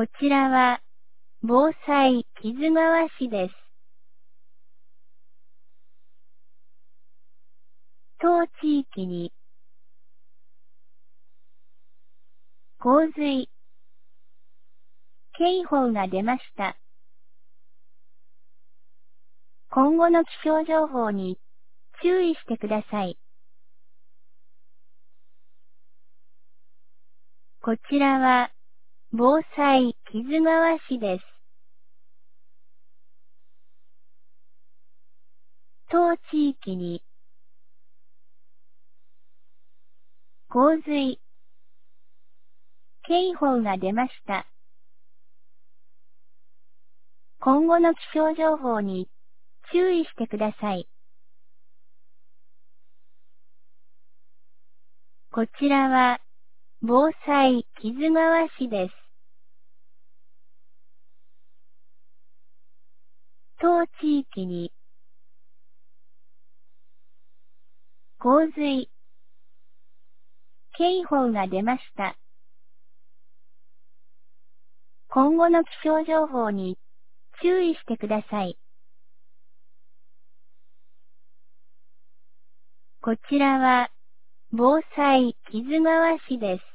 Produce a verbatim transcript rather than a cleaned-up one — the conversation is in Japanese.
こちらは、防災木津川市です。当地域に、洪水、警報が出ました。今後の気象情報に、注意してください。こちらは、防災木津川市です。当地域に、洪水、警報が出ました。今後の気象情報に、注意してください。こちらは、防災木津川市です。当地域に、洪水、警報が出ました。今後の気象情報に、注意してください。こちらは、防災木津川市です。